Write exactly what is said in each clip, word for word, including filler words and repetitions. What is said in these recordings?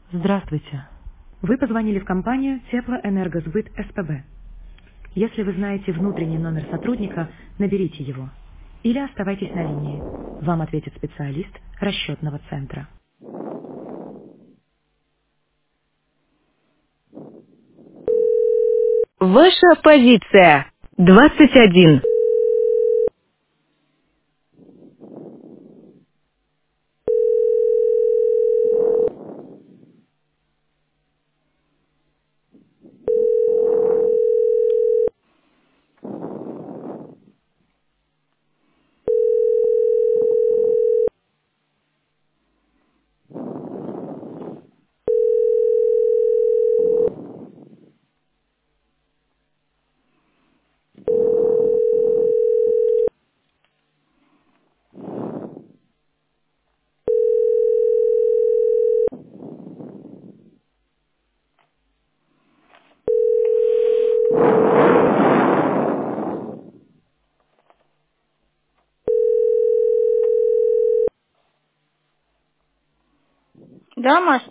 Здравствуйте. Вы позвонили в компанию Теплоэнергосбыт СПБ. Если вы знаете внутренний номер сотрудника, наберите его. Или оставайтесь на линии. Вам ответит специалист расчетного центра. Ваша позиция. двадцать один. Да, Маш,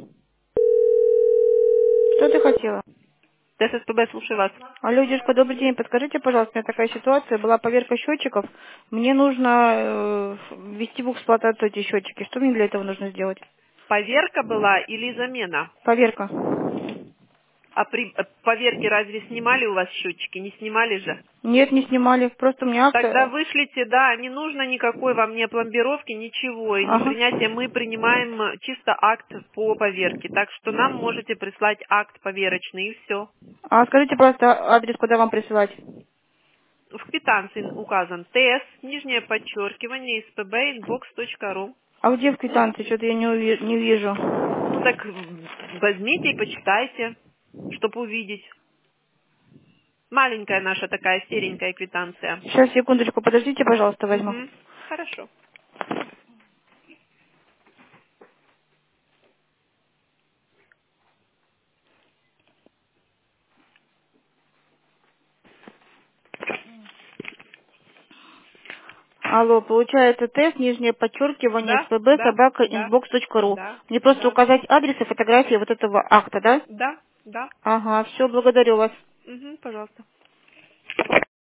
что ты хотела? ТССПБ, слушаю вас. Алло, девушка, добрый день. Подскажите, пожалуйста, у меня такая ситуация. Была поверка счетчиков. Мне нужно э, ввести в эксплуатацию эти счетчики. Что мне для этого нужно сделать? Поверка была или замена? Поверка. А при э, поверке разве снимали у вас счетчики? Не снимали же? Нет, не снимали. Просто у меня Тогда акция. вышлите, да, не нужно никакой вам ни опломбировки, ничего, и не Ага. принятия. Мы принимаем э, чисто акт по поверке. Так что нам можете прислать акт поверочный, и все. А скажите, пожалуйста, адрес, куда вам присылать? В квитанции указан ТС, нижнее подчеркивание, СПБ, инбокс точка ру. А где в квитанции? Что-то я не, уви- не вижу. Ну так м, возьмите и почитайте, чтобы увидеть. Маленькая наша такая серенькая квитанция. Сейчас, секундочку, подождите, пожалуйста, возьму. Угу. Хорошо. Алло, получается тест, нижнее подчеркивание, Да, СПБ, да, собака, да, инбокс точка ру. да, Мне просто да, указать адрес и фотографии вот этого акта, да? да, да. Ага, все, благодарю вас. Угу, пожалуйста.